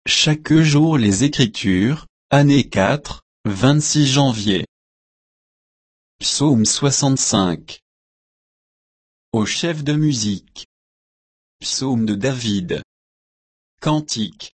Chaque jour les Écritures, année 4, 26 janvier. Psaume 65. Au chef de musique. Psaume de David. Cantique.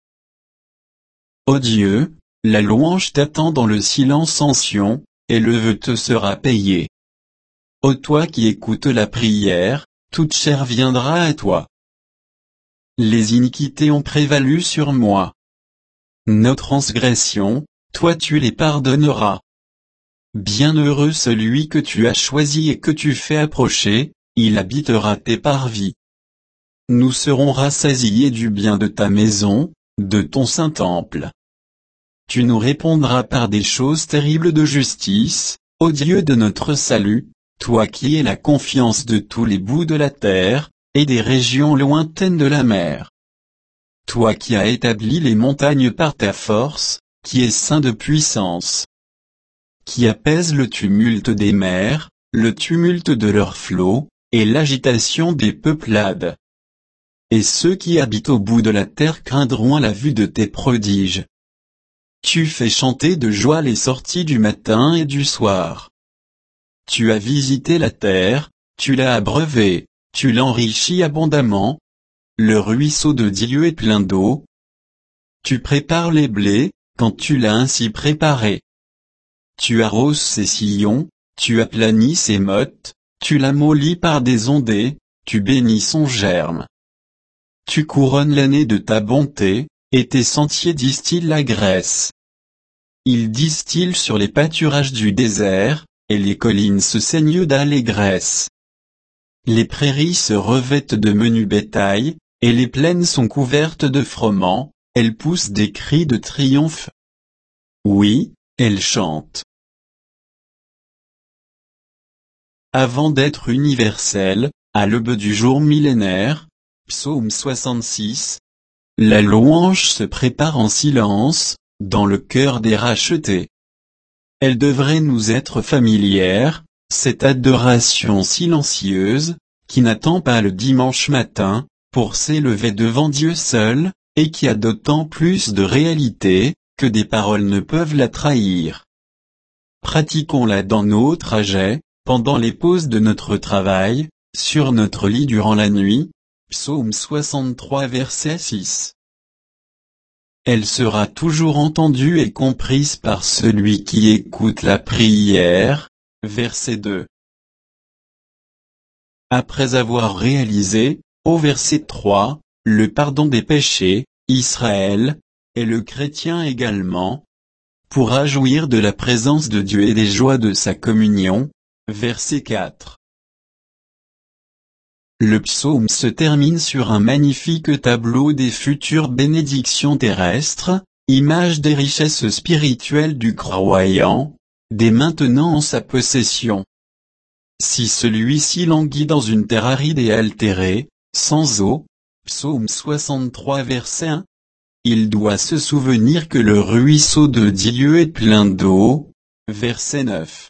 Ô Dieu, la louange t'attend dans le silence en Sion, et le vœu te sera payé. Ô toi qui écoutes la prière, toute chair viendra à toi. Les iniquités ont prévalu sur moi. Nos transgressions, toi tu les pardonneras. Bienheureux celui que tu as choisi et que tu fais approcher, il habitera tes parvis. Nous serons rassasiés du bien de ta maison, de ton saint temple. Tu nous répondras par des choses terribles de justice, ô Dieu de notre salut, toi qui es la confiance de tous les bouts de la terre, et des régions lointaines de la mer. Toi qui as établi les montagnes par ta force, qui es saint de puissance. Qui apaise le tumulte des mers, le tumulte de leurs flots, et l'agitation des peuplades. Et ceux qui habitent au bout de la terre craindront à la vue de tes prodiges. Tu fais chanter de joie les sorties du matin et du soir. Tu as visité la terre, tu l'as abreuvée, tu l'enrichis abondamment. Le ruisseau de Dieu est plein d'eau. Tu prépares les blés, quand tu l'as ainsi préparé. Tu arroses ses sillons, tu aplanis ses mottes, tu l'amollis par des ondées, tu bénis son germe. Tu couronnes l'année de ta bonté, et tes sentiers distillent la graisse. Ils distillent sur les pâturages du désert, et les collines se saignent d'allégresse. Les prairies se revêtent de menu bétail, et les plaines sont couvertes de froment, elles poussent des cris de triomphe. Oui, elles chantent. Avant d'être universel, à l'aube du jour millénaire, Psaume 66, la louange se prépare en silence, dans le cœur des rachetés. Elle devrait nous être familière, cette adoration silencieuse, qui n'attend pas le dimanche matin, pour s'élever devant Dieu seul, et qui a d'autant plus de réalité, que des paroles ne peuvent la trahir. Pratiquons-la dans nos trajets, pendant les pauses de notre travail, sur notre lit durant la nuit. Psaume 63 verset 6. Elle sera toujours entendue et comprise par celui qui écoute la prière. Verset 2. Après avoir réalisé, au verset 3, le pardon des péchés, Israël, et le chrétien également, pourra jouir de la présence de Dieu et des joies de sa communion. Verset 4. Le psaume se termine sur un magnifique tableau des futures bénédictions terrestres, image des richesses spirituelles du croyant, dès maintenant en sa possession. Si celui-ci languit dans une terre aride et altérée, sans eau, psaume 63 verset 1, il doit se souvenir que le ruisseau de Dieu est plein d'eau. Verset 9.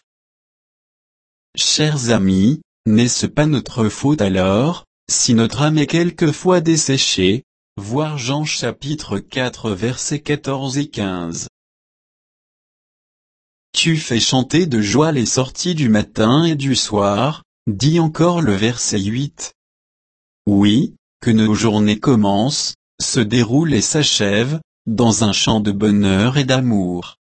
Chers amis, n'est-ce pas notre faute alors, si notre âme est quelquefois desséchée, voir Jean chapitre 4 versets 14 et 15. Tu fais chanter de joie les sorties du matin et du soir, dit encore le verset 8. Oui, que nos journées commencent, se déroulent et s'achèvent, dans un chant de bonheur et d'amour.